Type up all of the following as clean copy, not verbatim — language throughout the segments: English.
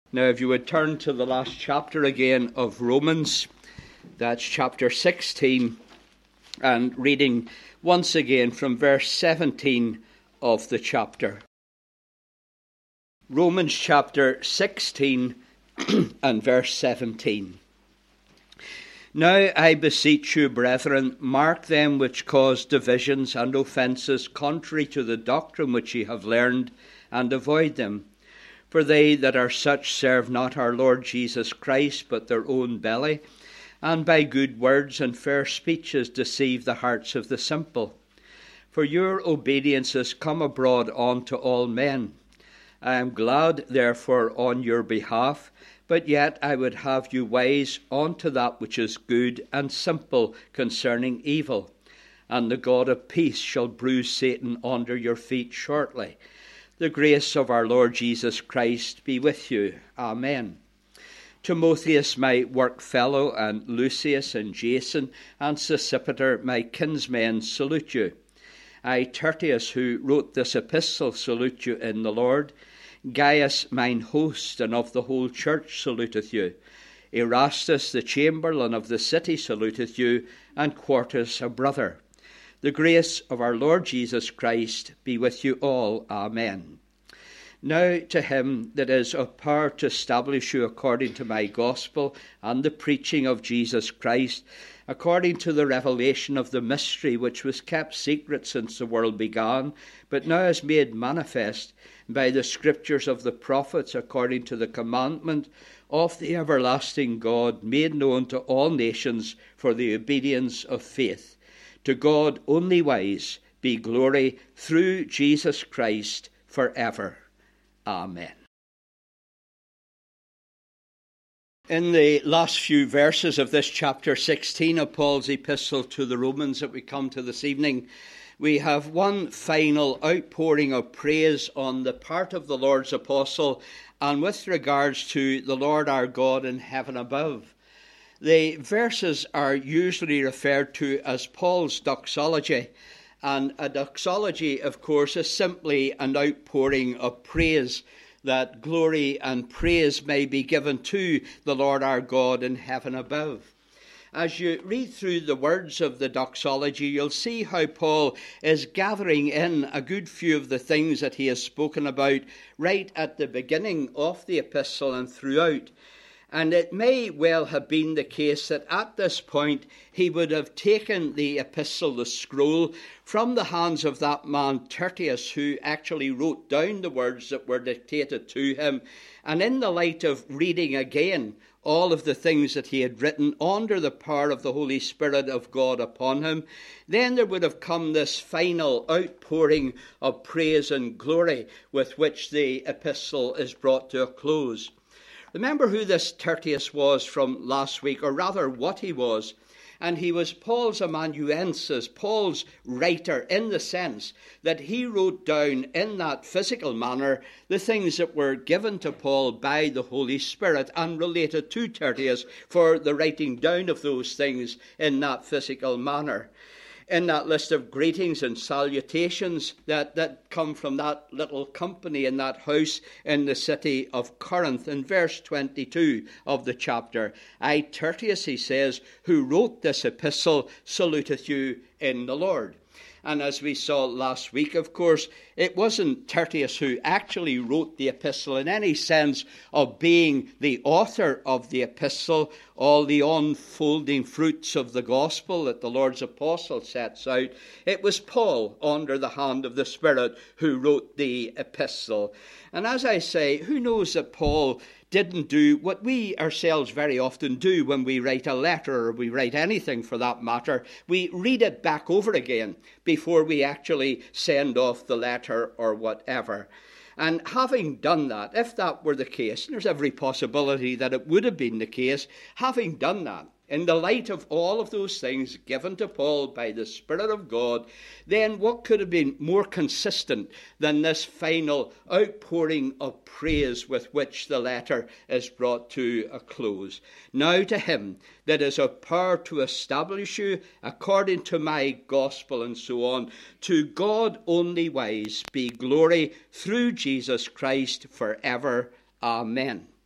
Now, if you would turn to the last chapter again of Romans, that's chapter 16, and reading once again from verse 17 of the chapter. Romans chapter 16 and verse 17. Now I beseech you, brethren, mark them which cause divisions and offences contrary to the doctrine which ye have learned, and avoid them. For they that are such serve not our Lord Jesus Christ, but their own belly, and by good words and fair speeches deceive the hearts of the simple. For your obedience is come abroad unto all men. I am glad, therefore, on your behalf, but yet I would have you wise unto that which is good, and simple concerning evil. And the God of peace shall bruise Satan under your feet shortly. The grace of our Lord Jesus Christ be with you. Amen. Timotheus, my work fellow, and Lucius and Jason and Sosipater, my kinsmen, salute you. I, Tertius, who wrote this epistle, salute you in the Lord. Gaius, mine host, and of the whole church, saluteth you. Erastus, the chamberlain of the city, saluteth you, and Quartus, a brother. The grace of our Lord Jesus Christ be with you all. Amen. Now to him that is of power to establish you according to my gospel and the preaching of Jesus Christ, according to the revelation of the mystery which was kept secret since the world began, but now is made manifest by the scriptures of the prophets, according to the commandment of the everlasting God, made known to all nations for the obedience of faith. To God only wise be glory through Jesus Christ forever. Amen. In the last few verses of this chapter 16 of Paul's epistle to the Romans that we come to this evening, we have one final outpouring of praise on the part of the Lord's apostle and with regards to the Lord our God in heaven above. The verses are usually referred to as Paul's doxology, and a doxology, of course, is simply an outpouring of praise, that glory and praise may be given to the Lord our God in heaven above. As you read through the words of the doxology, you'll see how Paul is gathering in a good few of the things that he has spoken about right at the beginning of the epistle and throughout. And it may well have been the case that at this point he would have taken the epistle, the scroll, from the hands of that man Tertius, who actually wrote down the words that were dictated to him. And in the light of reading again all of the things that he had written under the power of the Holy Spirit of God upon him, then there would have come this final outpouring of praise and glory with which the epistle is brought to a close. Remember who this Tertius was from last week, or rather what he was. And he was Paul's amanuensis, Paul's writer, in the sense that he wrote down in that physical manner the things that were given to Paul by the Holy Spirit and related to Tertius for the writing down of those things in that physical manner. In that list of greetings and salutations that come from that little company in that house in the city of Corinth, in verse 22 of the chapter, I, Tertius, he says, who wrote this epistle, saluteth you in the Lord. And as we saw last week, of course, it wasn't Tertius who actually wrote the epistle in any sense of being the author of the epistle, all the unfolding fruits of the gospel that the Lord's apostle sets out. It was Paul, under the hand of the Spirit, who wrote the epistle. And as I say, who knows that Paul didn't do what we ourselves very often do when we write a letter, or we write anything for that matter. We read it back over again before we actually send off the letter or whatever. And having done that, if that were the case, and there's every possibility that it would have been the case, having done that, in the light of all of those things given to Paul by the Spirit of God, then what could have been more consistent than this final outpouring of praise with which the letter is brought to a close? Now to him that is of power to establish you according to my gospel, and so on, to God only wise be glory through Jesus Christ forever. Amen.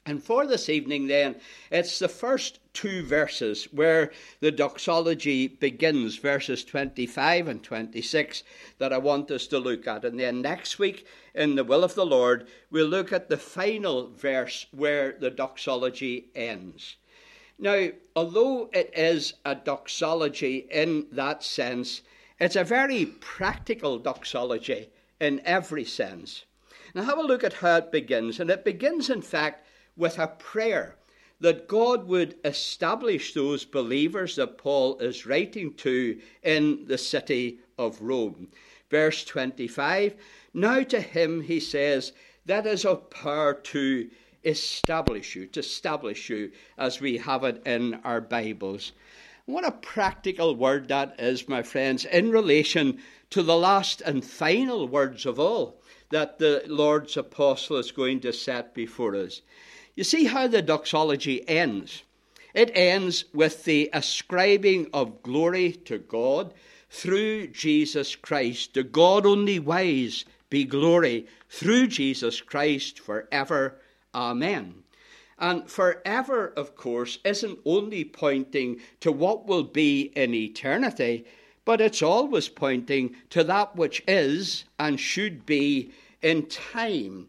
And for this evening then, it's the first two verses where the doxology begins, verses 25 and 26, that I want us to look at. And then next week, in the will of the Lord, we'll look at the final verse where the doxology ends. Now, although it is a doxology in that sense, it's a very practical doxology in every sense. Now have a look at how it begins. And it begins, in fact, with a prayer that God would establish those believers that Paul is writing to in the city of Rome. Verse 25, now to him, he says, that is of power to establish you, as we have it in our Bibles. What a practical word that is, my friends, in relation to the last and final words of all that the Lord's apostle is going to set before us. You see how the doxology ends. It ends with the ascribing of glory to God through Jesus Christ. To God only wise be glory through Jesus Christ forever. Amen. And forever, of course, isn't only pointing to what will be in eternity, but it's always pointing to that which is and should be in time.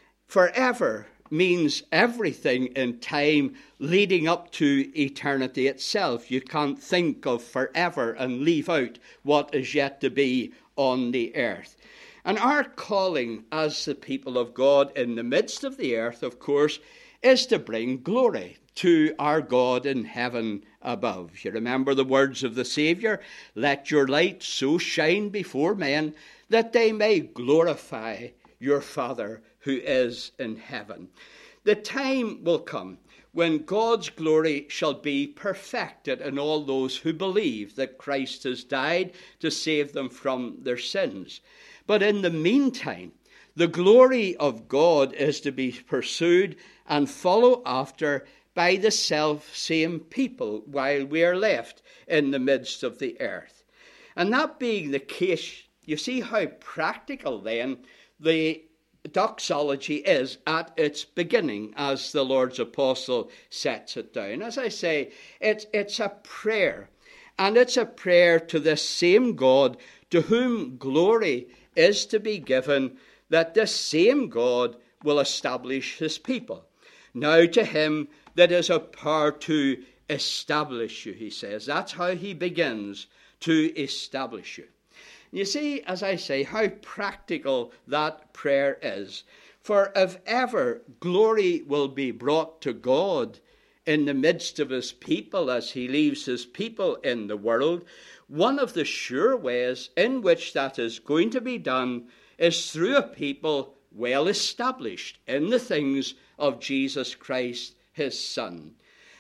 Forever means everything in time leading up to eternity itself. You can't think of forever and leave out what is yet to be on the earth. And our calling as the people of God in the midst of the earth, of course, is to bring glory to our God in heaven above. You remember the words of the Saviour, let your light so shine before men that they may glorify your Father who is in heaven. The time will come when God's glory shall be perfected in all those who believe that Christ has died to save them from their sins. But in the meantime, the glory of God is to be pursued and followed after by the self-same people while we are left in the midst of the earth. And that being the case, you see how practical then the doxology is at its beginning, as the Lord's apostle sets it down. As I say, it's a prayer, and it's a prayer to this same God to whom glory is to be given, that this same God will establish his people. Now to him that is of power to establish you, he says. That's how he begins, to establish you. You see, as I say, how practical that prayer is. For if ever glory will be brought to God in the midst of his people as he leaves his people in the world, one of the sure ways in which that is going to be done is through a people well established in the things of Jesus Christ, his Son.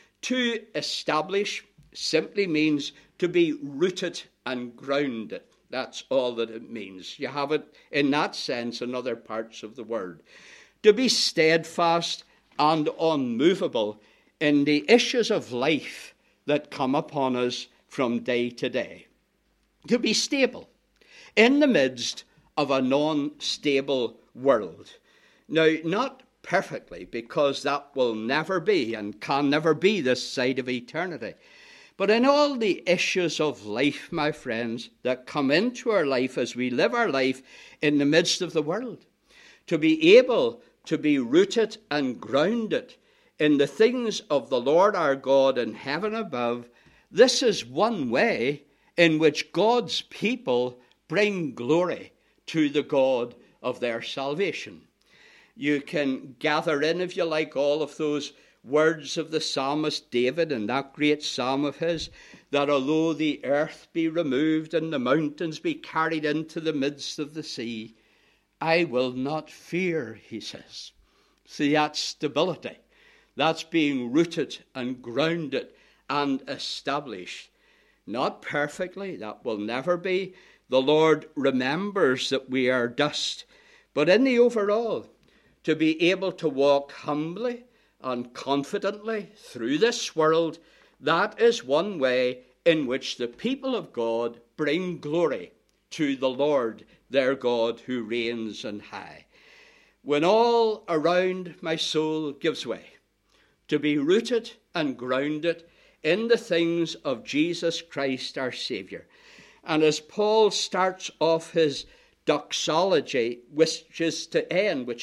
To establish simply means to be rooted and grounded. That's all that it means. You have it in that sense in other parts of the word. To be steadfast and unmovable in the issues of life that come upon us from day to day. To be stable in the midst of a non-stable world. Now, not perfectly, because that will never be and can never be this side of eternity. But in all the issues of life, my friends, that come into our life as we live our life in the midst of the world, to be able to be rooted and grounded in the things of the Lord our God in heaven above, this is one way in which God's people bring glory to the God of their salvation. You can gather in, if you like, all of those words of the psalmist David in that great psalm of his, that although the earth be removed and the mountains be carried into the midst of the sea, I will not fear, he says. See, that's stability. That's being rooted and grounded and established. Not perfectly, that will never be. The Lord remembers that we are dust. But in the overall, to be able to walk humbly and confidently through this world, that is one way in which the people of God bring glory to the Lord their God who reigns on high. When all around my soul gives way, to be rooted and grounded in the things of Jesus Christ our Saviour. And as Paul starts off his doxology, which is to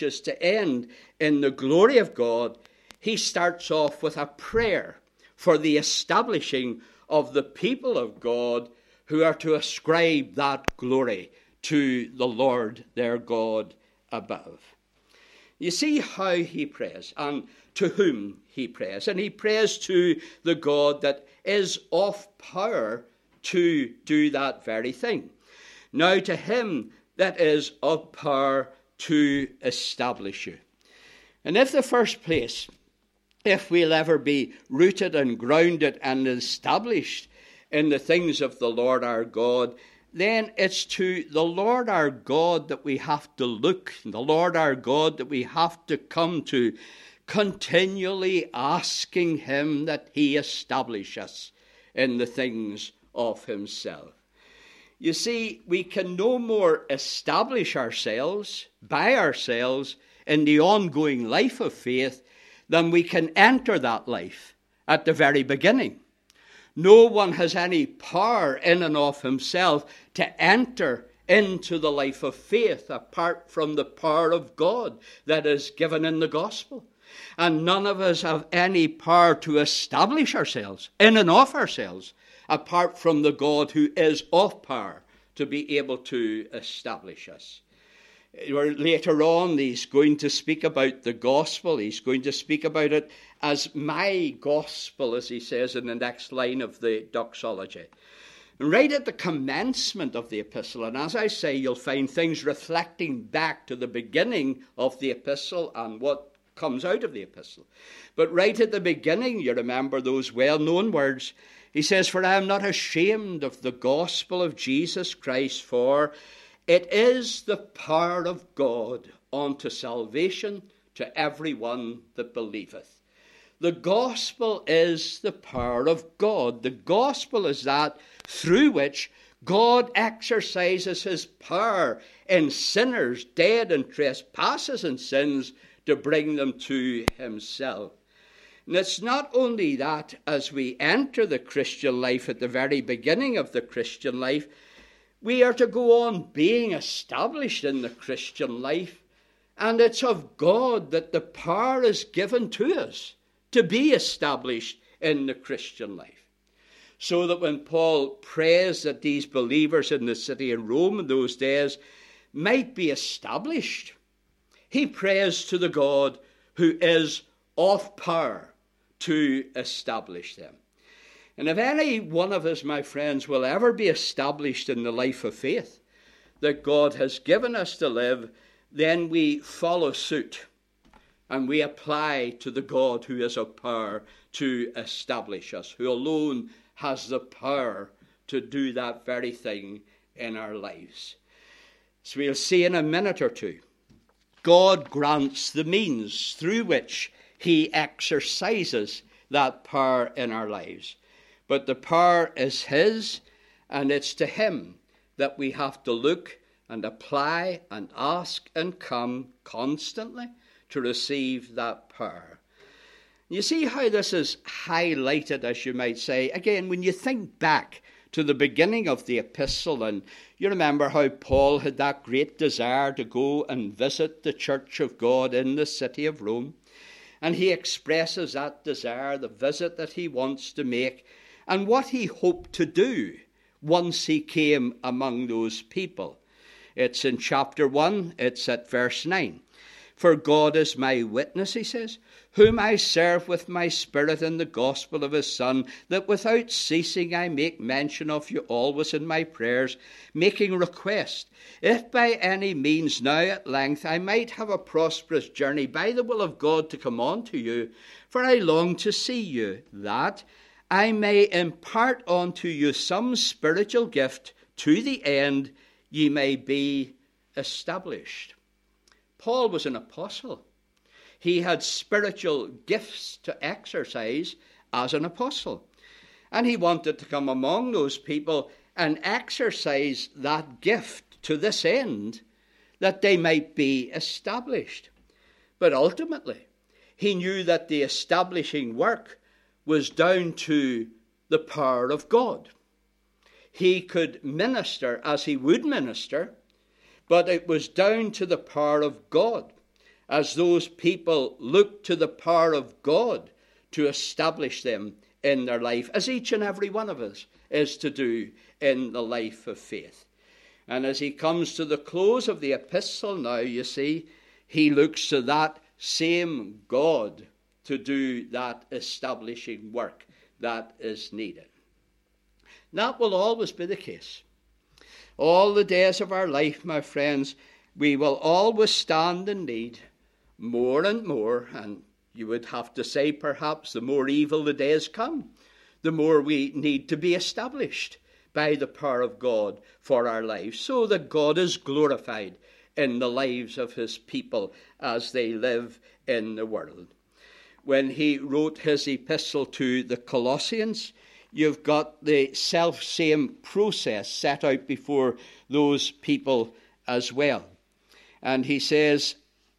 end in the glory of God, he starts off with a prayer for the establishing of the people of God who are to ascribe that glory to the Lord their God above. You see how he prays and to whom he prays. And he prays to the God that is of power to do that very thing. Now to him that is of power to establish you. And if the first place, if we'll ever be rooted and grounded and established in the things of the Lord our God, then it's to the Lord our God that we have to look, the Lord our God that we have to come to, continually asking him that he establish us in the things of himself. You see, we can no more establish ourselves by ourselves in the ongoing life of faith than we can enter that life at the very beginning. No one has any power in and of himself to enter into the life of faith apart from the power of God that is given in the gospel. And none of us have any power to establish ourselves in and of ourselves apart from the God who is of power to be able to establish us. Later on, he's going to speak about the gospel. He's going to speak about it as my gospel, as he says in the next line of the doxology. Right at the commencement of the epistle, and as I say, you'll find things reflecting back to the beginning of the epistle and what comes out of the epistle. But right at the beginning, you remember those well-known words. He says, "For I am not ashamed of the gospel of Jesus Christ, for it is the power of God unto salvation to every one that believeth." The gospel is the power of God. The gospel is that through which God exercises his power in sinners dead in trespasses and sins to bring them to himself. And it's not only that as we enter the Christian life at the very beginning of the Christian life, we are to go on being established in the Christian life, and it's of God that the power is given to us to be established in the Christian life. So that when Paul prays that these believers in the city of Rome in those days might be established, he prays to the God who is of power to establish them. And if any one of us, my friends, will ever be established in the life of faith that God has given us to live, then we follow suit and we apply to the God who is of power to establish us, who alone has the power to do that very thing in our lives. So we'll see in a minute or two, God grants the means through which he exercises that power in our lives. But the power is his, and it's to him that we have to look and apply and ask and come constantly to receive that power. You see how this is highlighted, as you might say. Again, when you think back to the beginning of the epistle, and you remember how Paul had that great desire to go and visit the church of God in the city of Rome. And he expresses that desire, the visit that he wants to make, and what he hoped to do once he came among those people. It's in chapter 1, it's at verse 9. "For God is my witness," he says, "whom I serve with my spirit in the gospel of his Son, that without ceasing I make mention of you always in my prayers, making request, if by any means now at length I might have a prosperous journey by the will of God to come on to you, for I long to see you, that I may impart unto you some spiritual gift, to the end ye may be established." Paul was an apostle. He had spiritual gifts to exercise as an apostle. And he wanted to come among those people and exercise that gift to this end, that they might be established. But ultimately, he knew that the establishing work was down to the power of God. He could minister as he would minister, but it was down to the power of God, as those people looked to the power of God to establish them in their life, as each and every one of us is to do in the life of faith. And as he comes to the close of the epistle now, you see, he looks to that same God to do that establishing work that is needed. That will always be the case. All the days of our life, my friends, we will always stand in need more and more, and you would have to say perhaps the more evil the days come, the more we need to be established by the power of God for our lives, so that God is glorified in the lives of his people as they live in the world. When he wrote his epistle to the Colossians, you've got the self-same process set out before those people as well. And he says,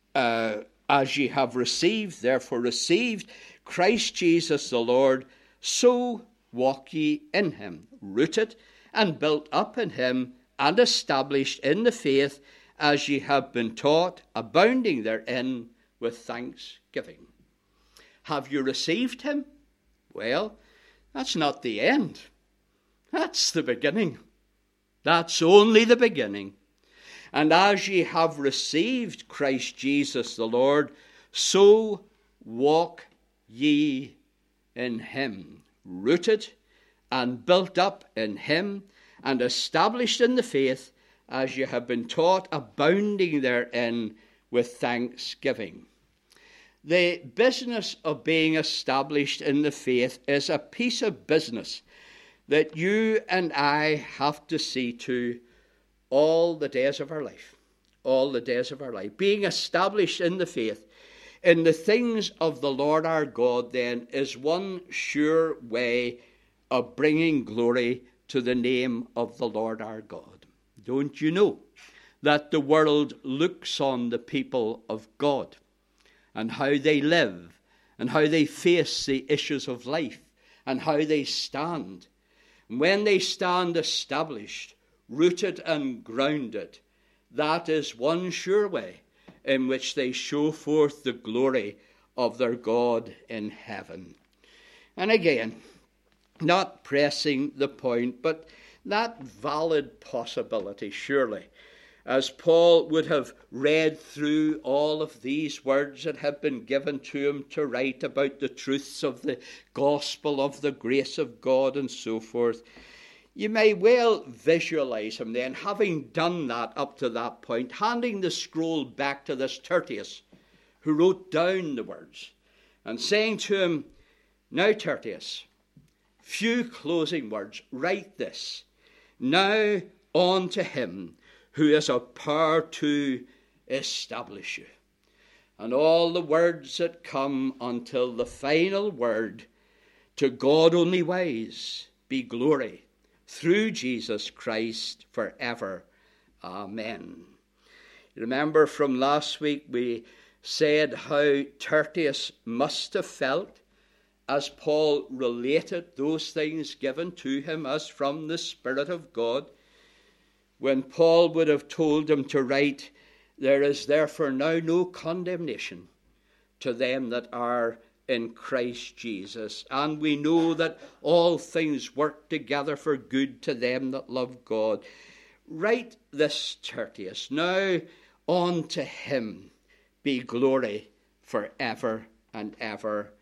as ye have received, therefore received, Christ Jesus the Lord, so walk ye in him, rooted and built up in him, and established in the faith, as ye have been taught, abounding therein with thanksgiving. Have you received him? Well, that's not the end. That's the beginning. That's only the beginning. And as ye have received Christ Jesus the Lord, so walk ye in him, rooted and built up in him, and established in the faith, as ye have been taught, abounding therein with thanksgiving. The business of being established in the faith is a piece of business that you and I have to see to all the days of our life. All the days of our life. Being established in the faith, in the things of the Lord our God, then, is one sure way of bringing glory to the name of the Lord our God. Don't you know that the world looks on the people of God and how they live and how they face the issues of life and how they stand? When they stand established, rooted and grounded, that is one sure way in which they show forth the glory of their God in heaven. And again, not pressing the point, but that valid possibility, surely, as Paul would have read through all of these words that have been given to him to write about the truths of the gospel, of the grace of God, and so forth, you may well visualize him then, having done that up to that point, handing the scroll back to this Tertius, who wrote down the words, and saying to him, "Now, Tertius, few closing words, write this. Now on to him who is of power to establish you." And all the words that come until the final word, to God only wise be glory through Jesus Christ forever. Amen. Remember from last week we said how Tertius must have felt as Paul related those things given to him as from the Spirit of God, when Paul would have told him to write, "There is therefore now no condemnation to them that are in Christ Jesus. And we know that all things work together for good to them that love God." Write this, Tertius. Now on to him be glory forever and ever.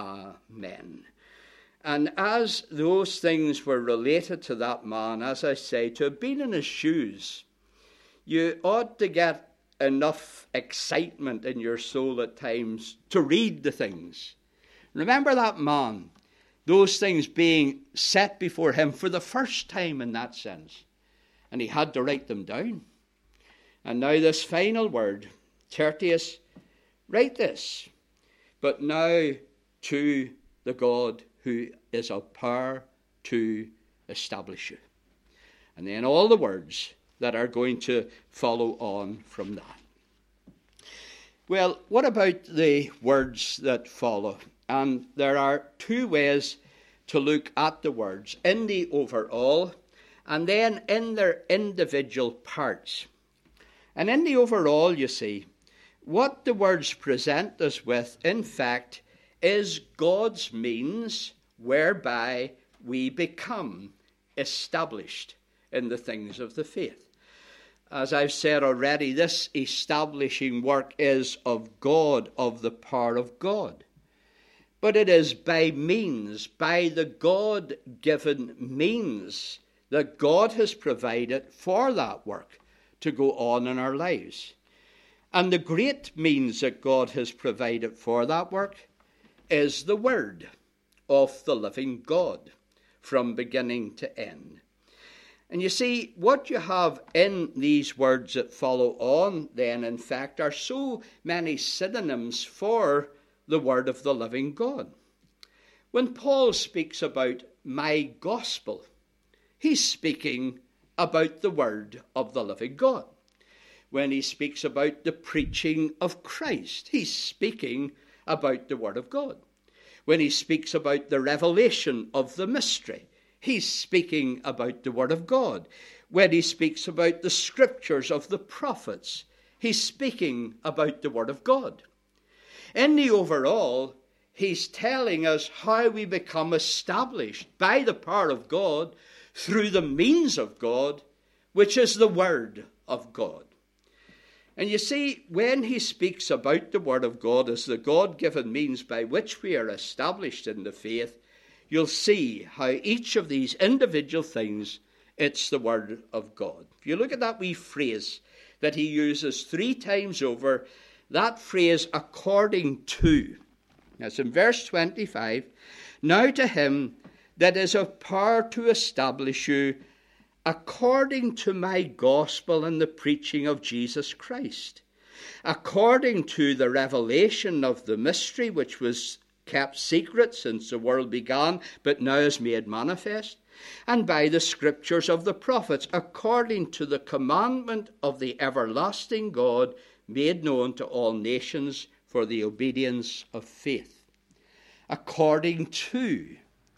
Amen. And as those things were related to that man, as I say, to have been in his shoes, you ought to get enough excitement in your soul at times to read the things. Remember that man, those things being set before him for the first time in that sense, and he had to write them down. And now this final word, Tertius, write this, but now to the God who is of power to establish you. And then all the words that are going to follow on from that. Well, what about the words that follow? And there are two ways to look at the words: in the overall and then in their individual parts. And in the overall, you see, what the words present us with, in fact, is God's means whereby we become established in the things of the faith. As I've said already, this establishing work is of God, of the power of God. But it is by means, by the God-given means that God has provided for that work to go on in our lives. And the great means that God has provided for that work is the Word of the living God from beginning to end. And you see, what you have in these words that follow on then, in fact, are so many synonyms for the Word of the living God. When Paul speaks about my gospel, he's speaking about the Word of the living God. When he speaks about the preaching of Christ, he's speaking about the Word of God. When he speaks about the revelation of the mystery, he's speaking about the Word of God. When he speaks about the scriptures of the prophets, he's speaking about the Word of God. In the overall, he's telling us how we become established by the power of God through the means of God, which is the Word of God. And you see, when he speaks about the Word of God as the God-given means by which we are established in the faith, you'll see how each of these individual things, it's the Word of God. If you look at that wee phrase that he uses 3 times over, that phrase, according to. That's in verse 25. Now to him that is of power to establish you according to my gospel and the preaching of Jesus Christ, according to the revelation of the mystery which was kept secret since the world began, but now is made manifest, and by the scriptures of the prophets, according to the commandment of the everlasting God, made known to all nations for the obedience of faith. According to.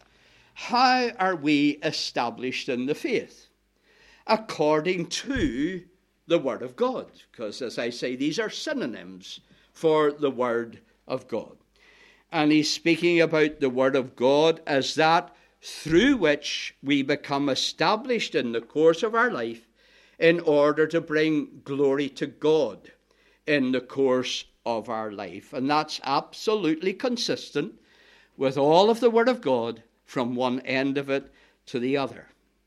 How are we established in the faith? According to the Word of God. Because, as I say, these are synonyms for the Word of God. And he's speaking about the Word of God as that through which we become established in the course of our life in order to bring glory to God in the course of our life. And that's absolutely consistent with all of the Word of God from one end of it to the other.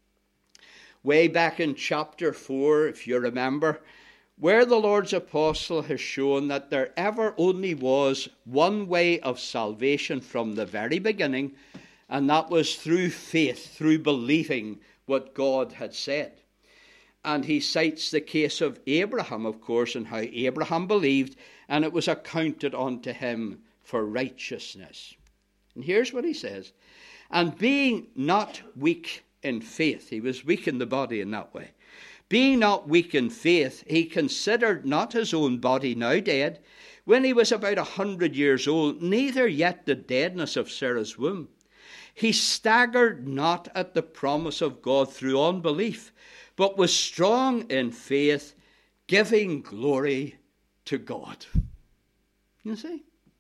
Way back in chapter 4, if you remember, where the Lord's apostle has shown that there ever only was one way of salvation from the very beginning, and that was through faith, through believing what God had said. And he cites the case of Abraham, of course, and how Abraham believed, and it was accounted unto him for righteousness. And here's what he says. And being not weak in faith, he was weak in the body in that way. Being not weak in faith, he considered not his own body now dead, when he was about 100 years old, neither yet the deadness of Sarah's womb. He staggered not at the promise of God through unbelief, but was strong in faith, giving glory to God. You see?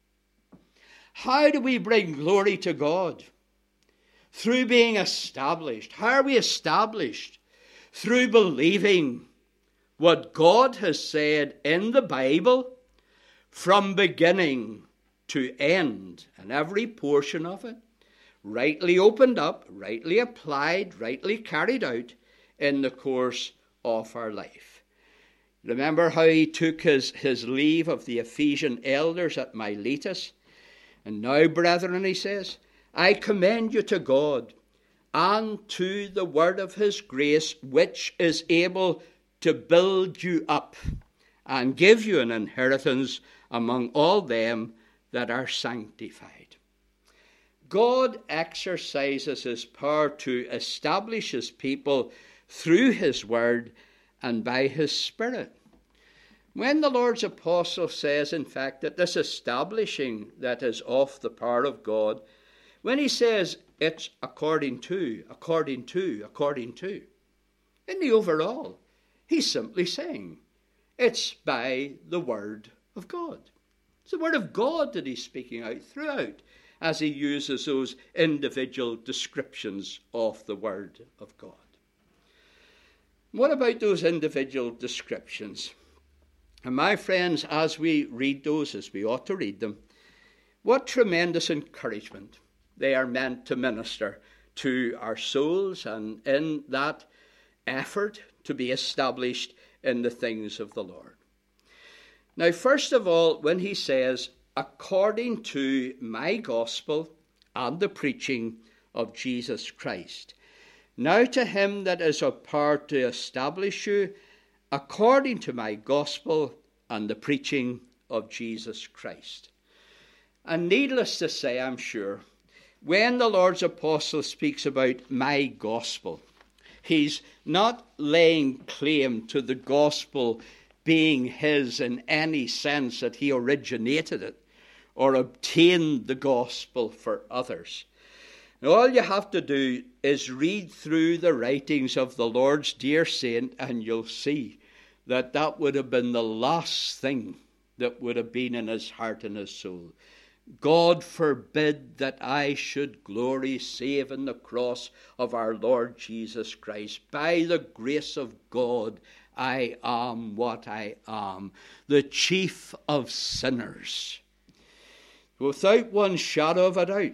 How do we bring glory to God? Through being established. How are we established? Through believing what God has said in the Bible from beginning to end, and every portion of it rightly opened up, rightly applied, rightly carried out in the course of our life. Remember how he took his leave of the Ephesian elders at Miletus? And now, brethren, he says, I commend you to God and to the word of his grace, which is able to build you up and give you an inheritance among all them that are sanctified. God exercises his power to establish his people through his word and by his Spirit. When the Lord's apostle says, in fact, that this establishing that is of the power of God, when he says it's according to, in the overall, he's simply saying it's by the word of God. It's the word of God that he's speaking out throughout as he uses those individual descriptions of the word of God. What about those individual descriptions? And my friends, as we read those, as we ought to read them, what tremendous encouragement they are meant to minister to our souls, and in that effort to be established in the things of the Lord. Now, first of all, when he says, according to my gospel and the preaching of Jesus Christ. Now to him that is of power to establish you, according to my gospel and the preaching of Jesus Christ. And needless to say, I'm sure, when the Lord's apostle speaks about my gospel, he's not laying claim to the gospel being his in any sense that he originated it or obtained the gospel for others. And all you have to do is read through the writings of the Lord's dear saint, and you'll see that that would have been the last thing that would have been in his heart and his soul. God forbid that I should glory save in the cross of our Lord Jesus Christ. By the grace of God, I am what I am, the chief of sinners. Without one shadow of a doubt,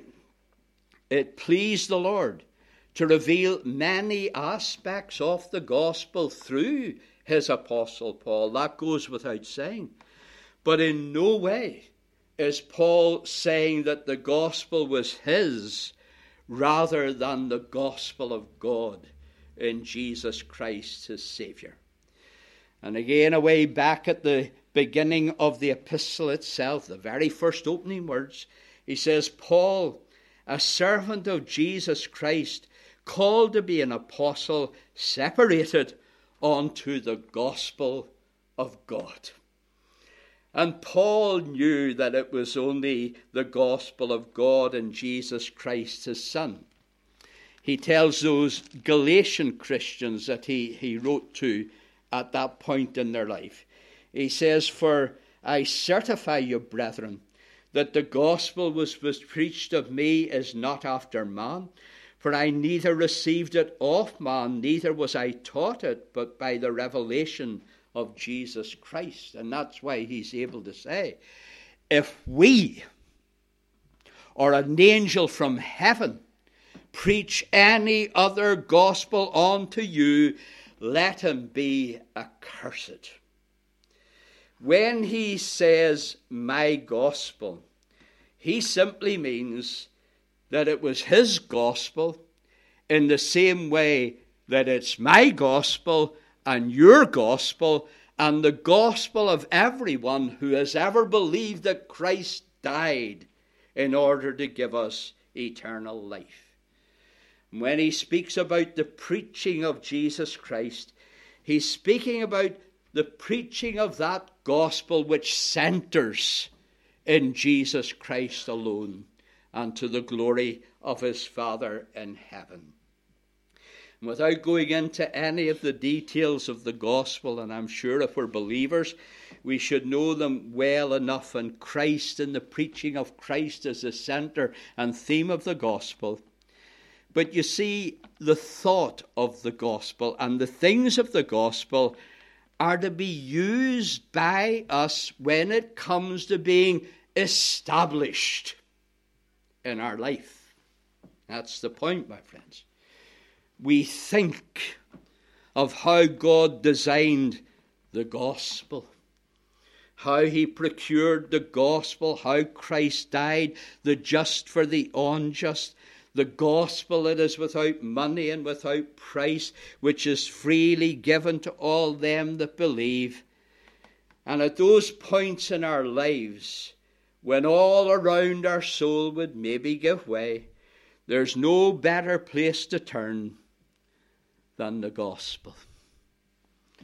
it pleased the Lord to reveal many aspects of the gospel through his apostle Paul. That goes without saying. But in no way is Paul saying that the gospel was his rather than the gospel of God in Jesus Christ, his Saviour. And again, away back at the beginning of the epistle itself, the very first opening words, he says, Paul, a servant of Jesus Christ, called to be an apostle, separated unto the gospel of God. And Paul knew that it was only the gospel of God and Jesus Christ, his Son. He tells those Galatian Christians that he wrote to at that point in their life. He says, for I certify you, brethren, that the gospel was preached of me is not after man. For I neither received it of man, neither was I taught it, but by the revelation of Jesus Christ. And that's why he's able to say, if we or an angel from heaven preach any other gospel unto you, let him be accursed. When he says my gospel, he simply means that it was his gospel in the same way that it's my gospel and your gospel and the gospel of everyone who has ever believed that Christ died in order to give us eternal life. When he speaks about the preaching of Jesus Christ, he's speaking about the preaching of that gospel which centers in Jesus Christ alone and to the glory of his Father in heaven. And without going into any of the details of the gospel, and I'm sure if we're believers, we should know them well enough, and Christ and the preaching of Christ as the center and theme of the gospel. But you see, the thought of the gospel and the things of the gospel are to be used by us when it comes to being established in our life. That's the point, my friends. We think of how God designed the gospel, how he procured the gospel, how Christ died, the just for the unjust, the gospel that is without money and without price, which is freely given to all them that believe. And at those points in our lives, when all around our soul would maybe give way, there's no better place to turn than the gospel.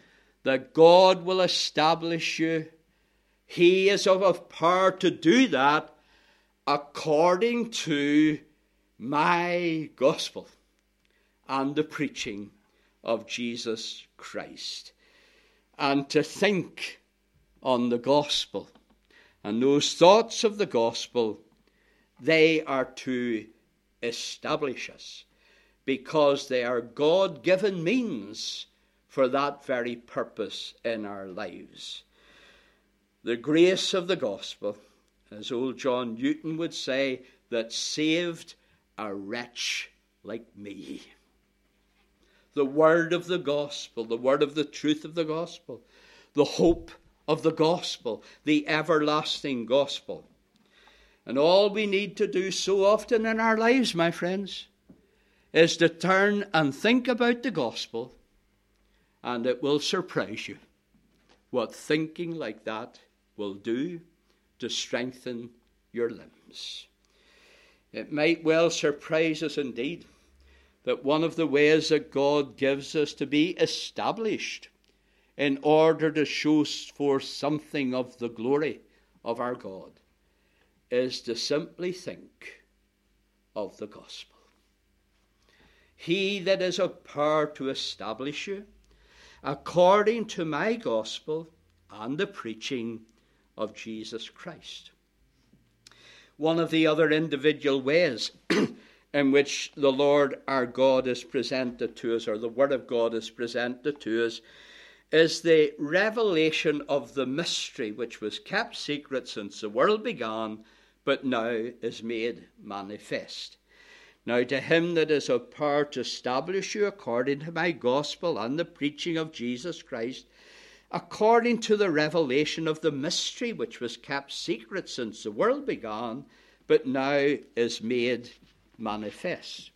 that God will establish you. He is of power to do that according to my gospel and the preaching of Jesus Christ. And to think on the gospel and those thoughts of the gospel, they are to establish us, because they are God-given means for that very purpose in our lives. The grace of the gospel, as old John Newton would say, that saved a wretch like me. The word of the gospel, the word of the truth of the gospel, the hope of the gospel, the everlasting gospel. And all we need to do so often in our lives, my friends, is to turn and think about the gospel, and it will surprise you what thinking like that will do to strengthen your limbs. It might well surprise us indeed that one of the ways that God gives us to be established in order to show forth something of the glory of our God is to simply think of the gospel. He that is of power to establish you according to my gospel and the preaching of Jesus Christ. One of the other individual ways in which the Lord our God is presented to us, or the Word of God is presented to us, is the revelation of the mystery which was kept secret since the world began, but now is made manifest. Now to him that is of power to establish you according to my gospel and the preaching of Jesus Christ, according to the revelation of the mystery which was kept secret since the world began, but now is made manifest.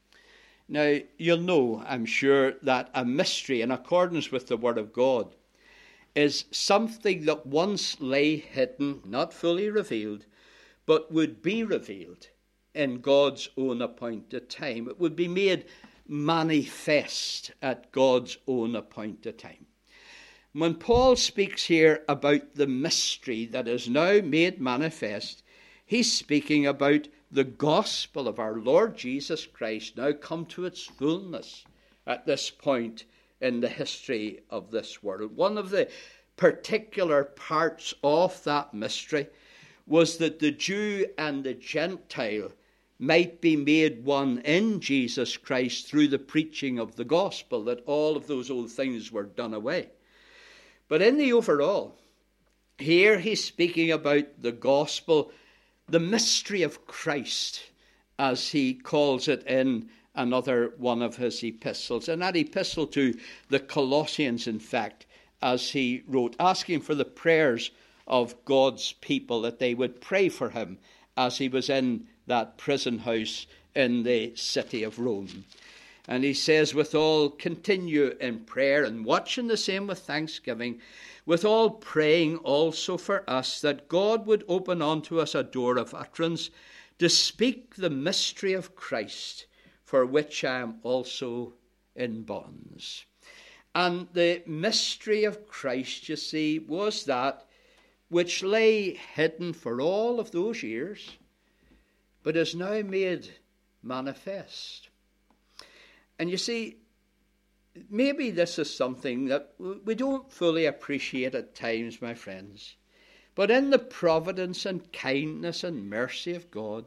Now, you'll know, I'm sure, that a mystery, in accordance with the Word of God, is something that once lay hidden, not fully revealed, but would be revealed in God's own appointed time. It would be made manifest at God's own appointed time. When Paul speaks here about the mystery that is now made manifest, he's speaking about the gospel of our Lord Jesus Christ now come to its fullness at this point in the history of this world. One of the particular parts of that mystery was that the Jew and the Gentile might be made one in Jesus Christ through the preaching of the gospel, that all of those old things were done away. But in the overall, here he's speaking about the gospel, the mystery of Christ, as he calls it in another one of his epistles. And that epistle to the Colossians, in fact, as he wrote, asking for the prayers of God's people, that they would pray for him as he was in that prison house in the city of Rome. And he says, withal, continue in prayer and watching the same with thanksgiving, withal praying also for us, that God would open unto us a door of utterance to speak the mystery of Christ, for which I am also in bonds. And the mystery of Christ, you see, was that which lay hidden for all of those years, but is now made manifest. And you see, maybe this is something that we don't fully appreciate at times, my friends. But in the providence and kindness and mercy of God,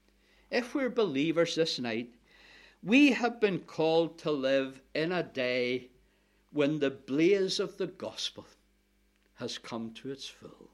if we're believers this night, we have been called to live in a day when the blaze of the gospel has come to its full.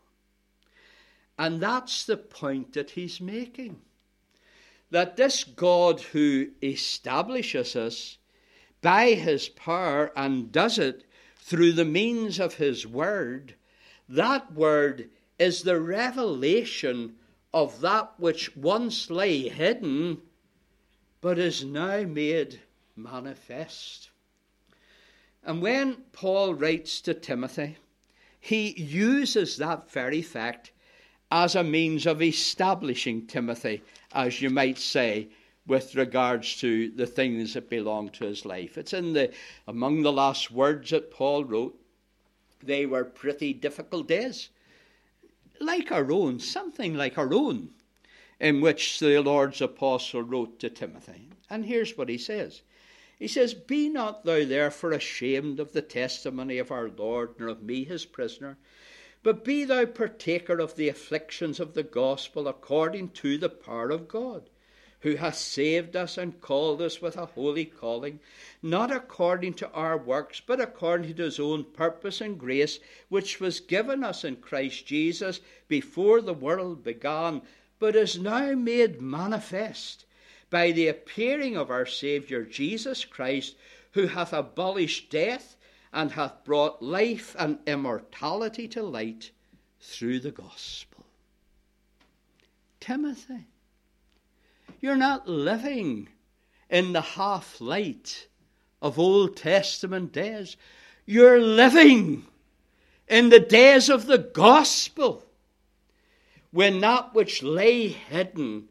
And that's the point that he's making. That this God who establishes us by his power and does it through the means of his word, that word is the revelation of that which once lay hidden, but is now made manifest. And when Paul writes to Timothy, he uses that very fact as a means of establishing Timothy, as you might say, with regards to the things that belong to his life. It's among the last words that Paul wrote. They were pretty difficult days, like our own, something like our own, in which the Lord's apostle wrote to Timothy. And here's what he says. He says, "Be not thou therefore ashamed of the testimony of our Lord, nor of me his prisoner, but be thou partaker of the afflictions of the gospel according to the power of God, who hath saved us and called us with a holy calling, not according to our works, but according to his own purpose and grace, which was given us in Christ Jesus before the world began, but is now made manifest by the appearing of our Saviour Jesus Christ, who hath abolished death and hath brought life and immortality to light through the gospel." Timothy, you're not living in the half-light of Old Testament days. You're living in the days of the gospel, when that which lay hidden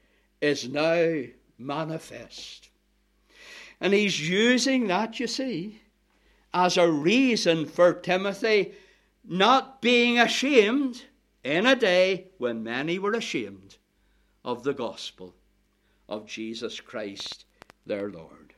is now manifest. And he's using that, you see, as a reason for Timothy not being ashamed in a day when many were ashamed of the gospel of Jesus Christ their Lord.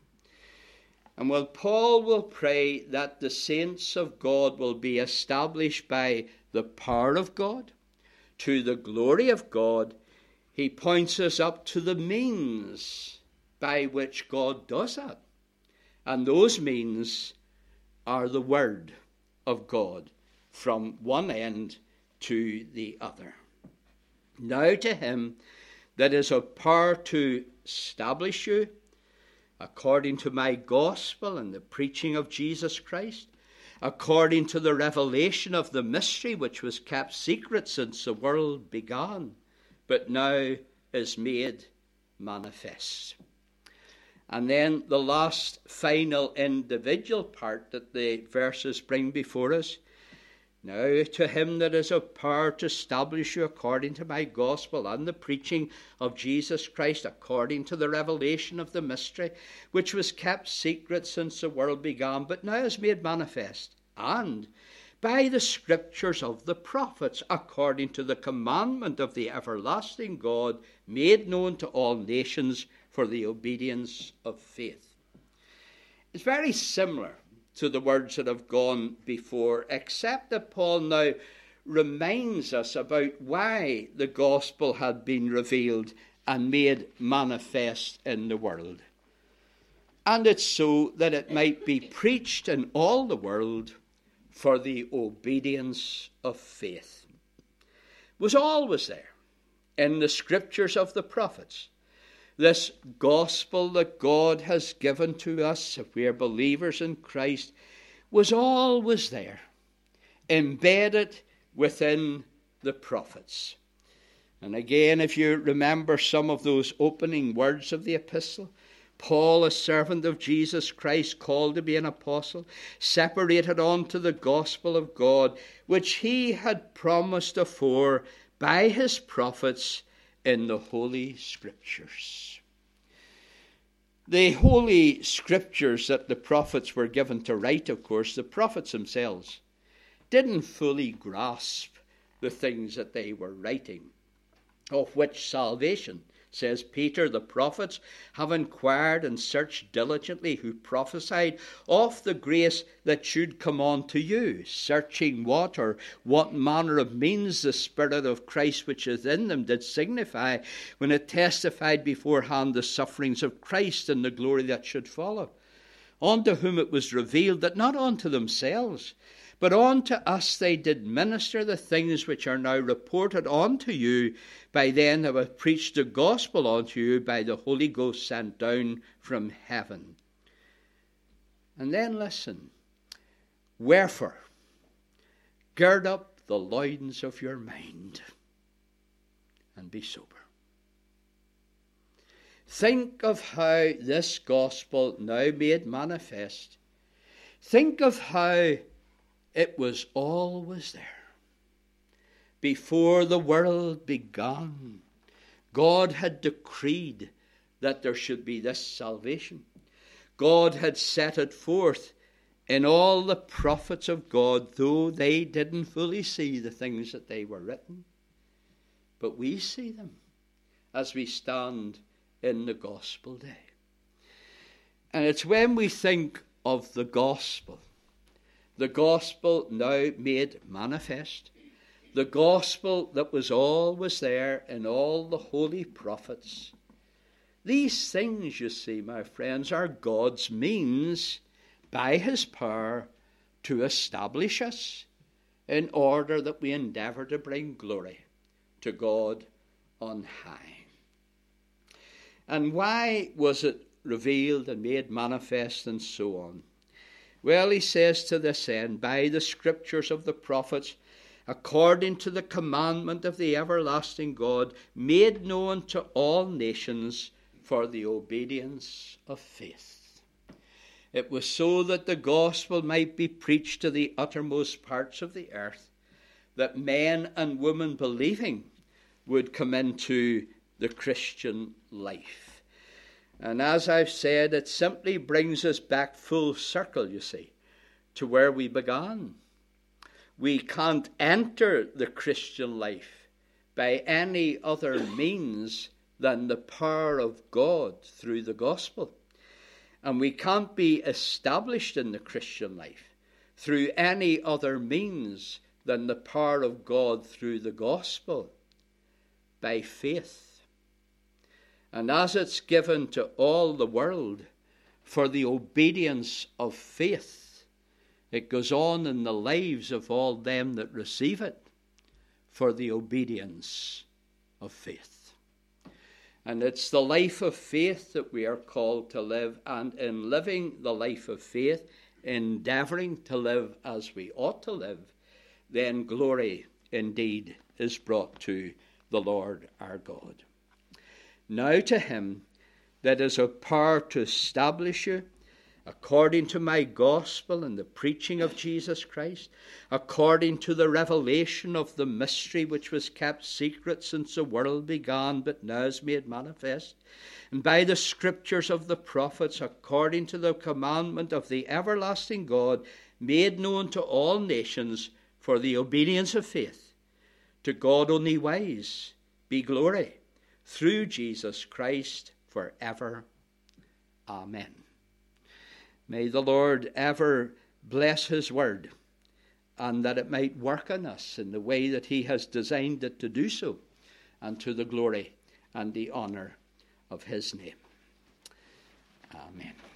And while Paul will pray that the saints of God will be established by the power of God, to the glory of God, he points us up to the means by which God does that. And those means are the Word of God from one end to the other. Now to him that is of power to establish you according to my gospel and the preaching of Jesus Christ, according to the revelation of the mystery which was kept secret since the world began, but now is made manifest. And then the last final individual part that the verses bring before us. Now to him that is of power to establish you according to my gospel and the preaching of Jesus Christ, according to the revelation of the mystery, which was kept secret since the world began, but now is made manifest, and by the scriptures of the prophets, according to the commandment of the everlasting God, made known to all nations for the obedience of faith. It's very similar to the words that have gone before, except that Paul now reminds us about why the gospel had been revealed and made manifest in the world. And it's so that it might be preached in all the world for the obedience of faith. It was always there in the scriptures of the prophets. This gospel that God has given to us, if we are believers in Christ, was always there, embedded within the prophets. And again, if you remember some of those opening words of the epistle, Paul, a servant of Jesus Christ, called to be an apostle, separated unto the gospel of God, which he had promised afore by his prophets in the Holy Scriptures. The Holy Scriptures that the prophets were given to write, of course, the prophets themselves didn't fully grasp the things that they were writing, of which salvation, says Peter, the prophets have inquired and searched diligently, who prophesied of the grace that should come on to you, searching what or what manner of means the Spirit of Christ which is in them did signify, when it testified beforehand the sufferings of Christ and the glory that should follow. Unto whom it was revealed that not unto themselves, but unto us they did minister the things which are now reported unto you by them that have preached the gospel unto you by the Holy Ghost sent down from heaven. And then listen. Wherefore, gird up the loins of your mind and be sober. Think of how this gospel now made manifest. Think of how it was always there. Before the world began, God had decreed that there should be this salvation. God had set it forth in all the prophets of God, though they didn't fully see the things that they were written, but we see them as we stand in the gospel day. And it's when we think of the gospel now made manifest, the gospel that was always there in all the holy prophets. These things, you see, my friends, are God's means by his power to establish us in order that we endeavour to bring glory to God on high. And why was it revealed and made manifest and so on? Well, he says to this end, by the scriptures of the prophets, according to the commandment of the everlasting God, made known to all nations for the obedience of faith. It was so that the gospel might be preached to the uttermost parts of the earth, that men and women believing would come into the Christian life. And as I've said, it simply brings us back full circle, you see, to where we began. We can't enter the Christian life by any other means than the power of God through the gospel. And we can't be established in the Christian life through any other means than the power of God through the gospel, by faith. And as it's given to all the world for the obedience of faith, it goes on in the lives of all them that receive it for the obedience of faith. And it's the life of faith that we are called to live, and in living the life of faith, endeavouring to live as we ought to live, then glory indeed is brought to the Lord our God. Now to him that is of power to establish you, according to my gospel and the preaching of Jesus Christ, according to the revelation of the mystery which was kept secret since the world began, but now is made manifest, and by the scriptures of the prophets, according to the commandment of the everlasting God, made known to all nations for the obedience of faith. To God only wise be glory, through Jesus Christ, forever. Amen. May the Lord ever bless his word, and that it might work on us in the way that he has designed it to do so, and to the glory and the honour of his name. Amen.